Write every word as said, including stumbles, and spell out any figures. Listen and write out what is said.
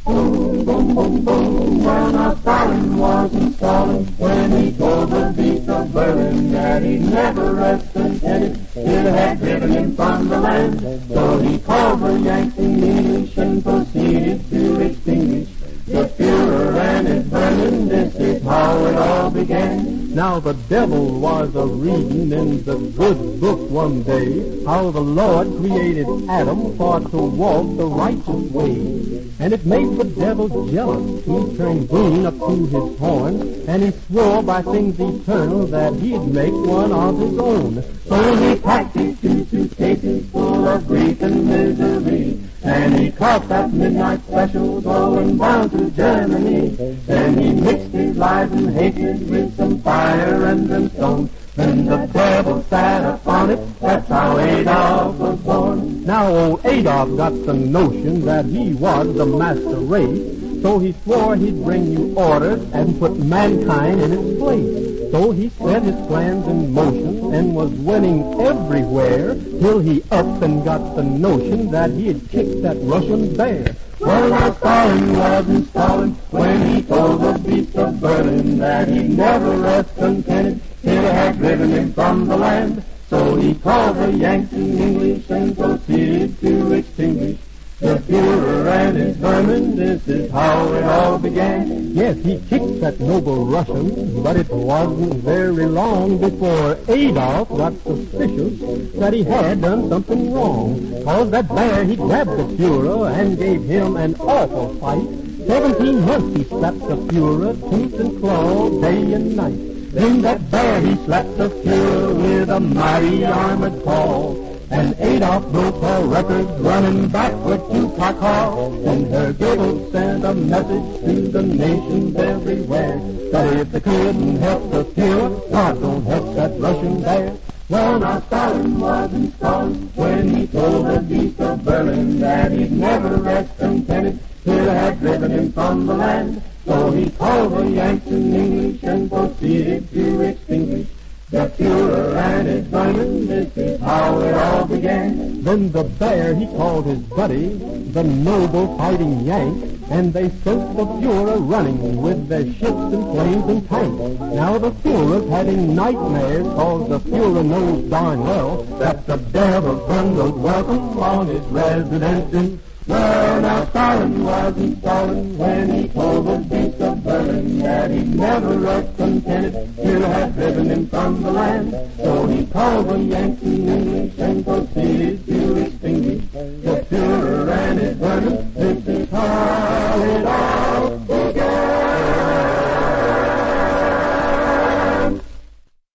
Boom, boom, boom, boom, when our Stalin was installing, when he told the beast of Berlin that he'd never rest contented till had driven him from the land. So he called the Yanks in English and proceeded to extinguish the Führer and his vermin. This is how it all began. Now the devil was a-reading in the good book one day how the Lord created Adam for to walk the righteous way. And it made the devil jealous. He turned green up to his horn, and he swore by things eternal that he'd make one of his own. So he packed his two suitcases full of grief and misery, and he caught that midnight special going down to Germany. Then he mixed his lies and hatred with some fire and brimstone. Then the devil sat upon it. That's how Adolf was born. Now old Adolf got the notion that he was the master race, so he swore he'd bring you order and put mankind in its place. So he set his plans in motion and was winning everywhere till he up and got the notion that he had kicked that Russian bear. Well, our Stalin was installing when he told the beast of Berlin that he'd never rest contented till he had driven him from the land. So he called the Yanks in English and proceeded to extinguish the Führer and his vermin. This is how it all began. Yes, he kicked that noble Russian, but it wasn't very long before Adolf got suspicious that he had done something wrong. Cause that bear, he grabbed the Führer and gave him an awful fight. Seventeen months he slapped the Führer, tooth and claw, day and night. Then that bear, he slapped the Führer with a mighty armored paw. And Adolf broke all records running backward to Krakow. And Herr Goebbels sent a message to the nations everywhere that if they couldn't help the Führer, God don't help that Russian bear. Well, now Stalin was installed when he told the beast of Berlin that he'd never rest contented till he had driven him from the land. So he called the Yanks in English and proceeded to extinguish the Führer and his vermin. This is how it all began. Then the bear, he called his buddy, the noble fighting Yank, and they sent the Führer running with their ships and planes and tanks. Now the Führer's having nightmares, cause the Führer knows darn well that the devil's bundled welcome on his residence in. Well, now Stalin was installing when he told the beast of Berlin that he'd never rest contented till he had driven him from the land. So he called the Yanks in English and proceeded to extinguish the Führer and his vermin. This is how